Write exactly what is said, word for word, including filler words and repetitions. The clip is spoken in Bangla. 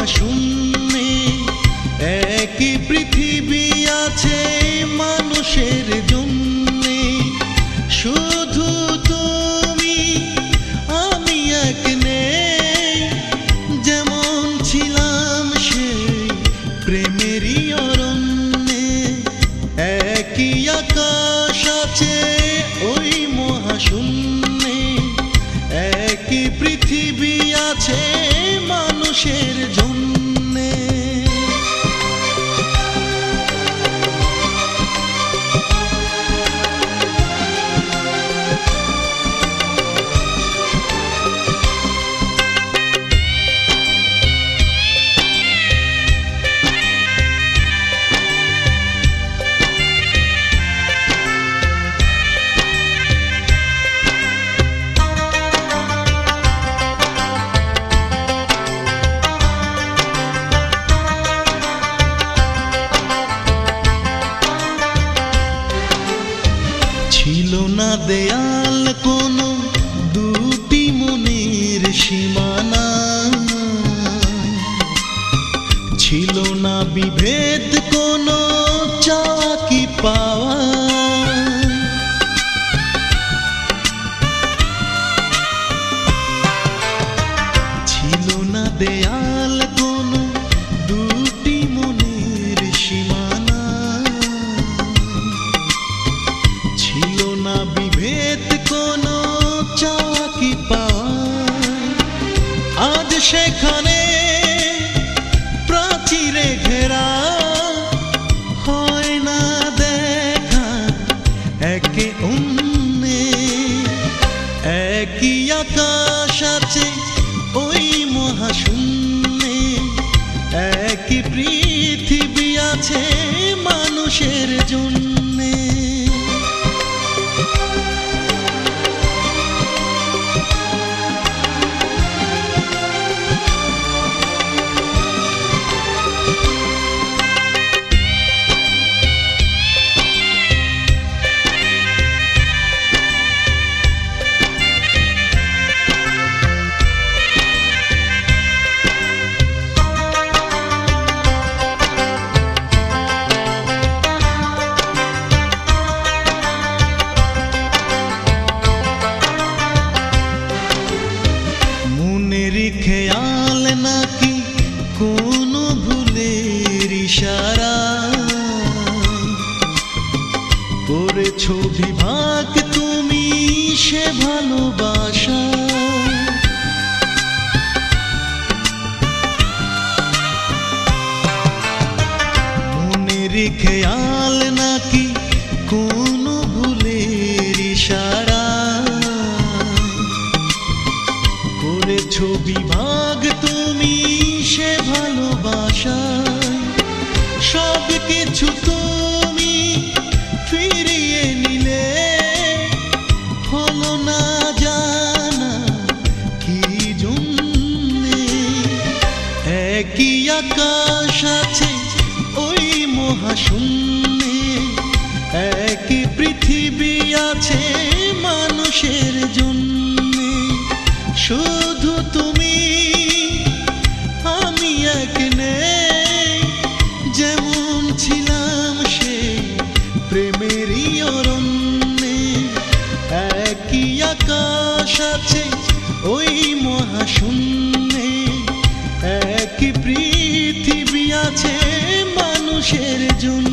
মহাশূন্যে একই পৃথিবী আছে মানুষের জন্যে। শুধু তুমি আমি এক নেই, যেমন ছিলাম সেই প্রেমেরই অরণ্যে। একই আকাশ আছে ওই মহাশূন্যে, একই পৃথিবী আছে মানুষের জন্যে। ছিল না দেয়াল কোনো দুটি মনের সীমানা, ছিল না বিভেদ কোনো চাওয়া কি পাওয়া। ছিল না দেয়াল কোনো দুটি মনের সীমানা, ছিল না বিভেদ কোনো চাওয়া কি পাওয়া। আজ সেখানে প্রাচীরে ঘেরা, হয় না দেখা একে অন্যে। একই আকাশ আছে ওই মহাশূন্যে, একই পৃথিবী আছে মানুষের জন্যে। খেয়াল নাকি কোনো ভুলের ইশারা, করেছো বিভাগ তুমি সে ভালোবাসা। মনের খেয়াল নাকি কোনো ভুলের ইশারা, করেছো বিভাগ তুমি সে ভালোবাসায়। সব কিছু তুমি ফিরিয়ে নিলে, হলো না জানা কি জন্যে। একই আকাশ আছে ওই মহাশূন্যে, একই পৃথিবী আছে মানুষের জন্যে। শুধু তুমি আমি এক নেই, যেমন ছিলাম সেই প্রেমেরই অরণ্যে। একই আকাশ আছে ওই মহাশূন্যে, একই পৃথিবী আছে মানুষের জন্য।